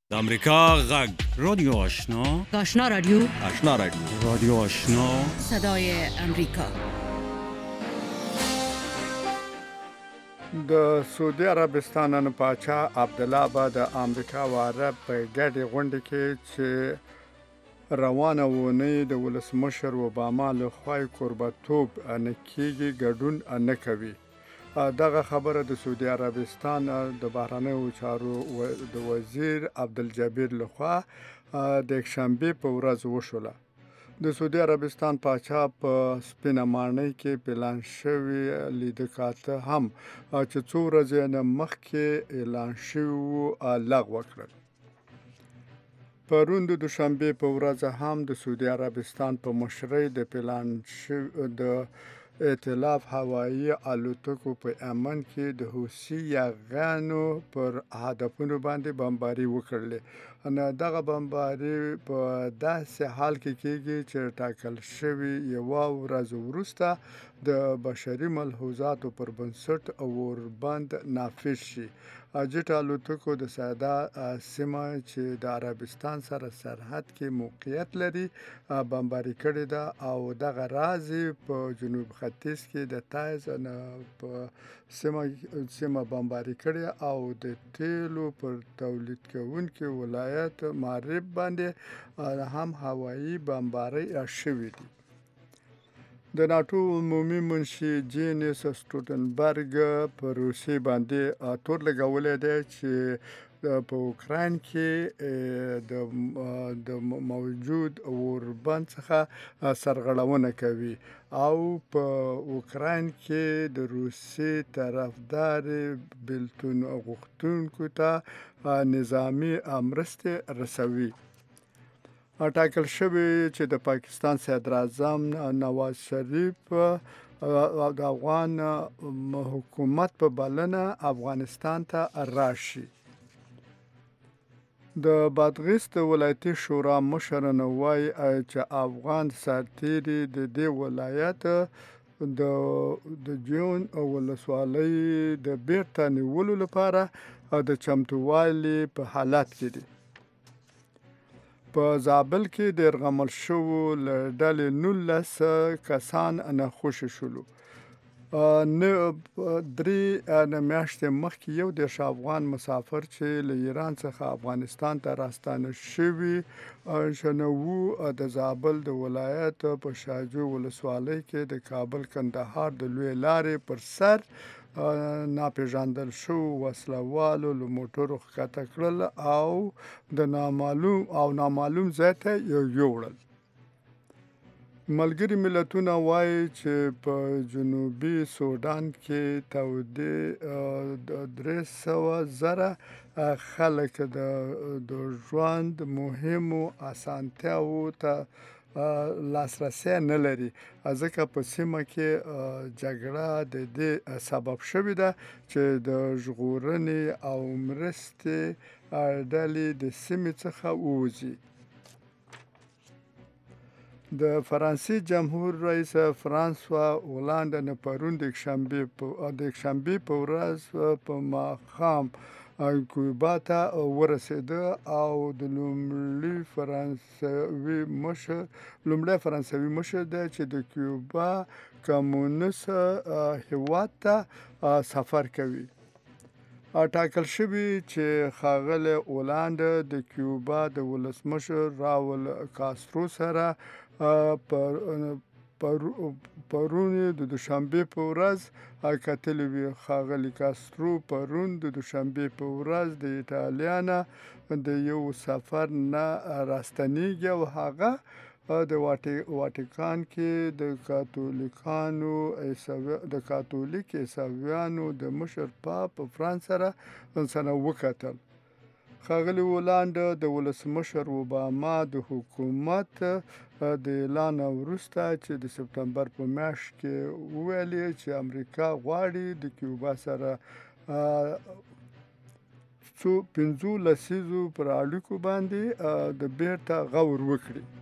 د امریکا غږ رادیو آشنا آشنا رادیو آشنا رادیو رادیو آشنا صدای امریکا. د سعودي عربستان نن پاچا عبدالله به د امریکا او عرب په ګډې غونډې کې چې روانه اونۍ د ولسمشر اوباما لخوا کوربه‌توب نه کیږي ګډون نه کوي. دغه خبره د سعودي عربستان د بهرنیو چارو د وزیر عبدالجبیر لخوا د یکشنبې په ورځ وشوله. د سعودي عربستان پاچا په سپینه ماڼۍ کې اعلان شوي لیده کاته هم چې څو ورځې نه مخکې اعلان شوي لغوه کړل. پرون د دوشنبې په ورځ هم د سعودي عربستان په مشرۍ د اعلان شوي د ائتلاف هوایي الوتکو په یمن کې د حوثي یاغیانو پر هدفونو باندې بمباري وکړلې. دغه بمباري په داسې حال کې کېږي چې ټاکل شوي یوه ورځ وروسته د بشري ملحوظاتو پر بنسټ اوربند نافذ شي. جټ الوتکو د سعده سیمه چې د عربستان سره سرحد کې موقعیت لري بمباري کړې ده او دغه راز په جنوب ختیځ کې د تایز په سیمه بمباري کړې او د تیلو پر تولید کوونکي ولایت معرب باندې هم هوایي بمباري شوې دي. د ناټو عمومي منشي جینس سټولتنبرګ په روسیې باندې تور لګولی دی چې په اوکراین کې د موجود اوربند څخه سرغړونه کوي او په اوکراین کې د روسیې طرفدار بیلتون غوښتونکو ته نظامي مرستې رسوي. ټاکل شوی چې د پاکستان صدراعظم نواز شریف د افغان حکومت په بلنه افغانستان ته راشي. د بادغیس د ولایتي شورا مشر وایي چې افغان سرتیري د دې ولایت د جون ولسوالۍ د بیرته نیولو لپاره د چمتووالي په حالت کې دي. په زابل کې د یرغمل شوو له ډلې 19 کسان ناخوښه شولو. 3 میاشتې مخکې 11 افغان مسافر چې له ایران څخه افغانستان ته راستانه شوي شنوو د زابل د ولایت په شاجوی ولسوالۍ کې د کابل کندهار د لوی لارې پر سر ناپېژندل شوو وسلوالو له موټرو ښکته کړل او د نامعلوم ځای ته یوړل. ملګري ملتونه وایي چې په جنوبي سودان کې تودې 300,000 خلک د ژوند مهمو اسانتیاوو ته لاسرسی نه لري ځکه په سیمه کې جګړه د دې سبب شوې ده چې د ژغورنې او مرستې ډلې د سیمې څخه ووځي. د فرانسې جمهور رئیس فرانسوا هولانډ نه پرون د یکشنبې په ورځ په ماښام کیوبا ته ورسېده او د لومړی فرانسوي مشر دی چې د کیوبا کمونیست هیواد ته سفر کوي. ټاکل شوي چې ښاغلی هولانډ د کیوبا د ولسمشر راول کاسترو سره پرون د دوشنبې په ورځ کتلي وي. ښاغلی کاسترو پرون د دوشنبې په ورځ د ایټالیا نه د یو سفر نه راستنیږي او هغه د واټیکان کې د کاتولیک عیسویانو د مشر پاپ فرانس سره وکتل. ښاغلی هولانډ د ولسمشر اوباما د حکومت د اعلان وروسته چې د سپتمبر په میاشت کې وویلې چې امریکا غواړي د کیوبا سره 15 لسیزو پر اړیکو باندې د بیرته غور وکړي.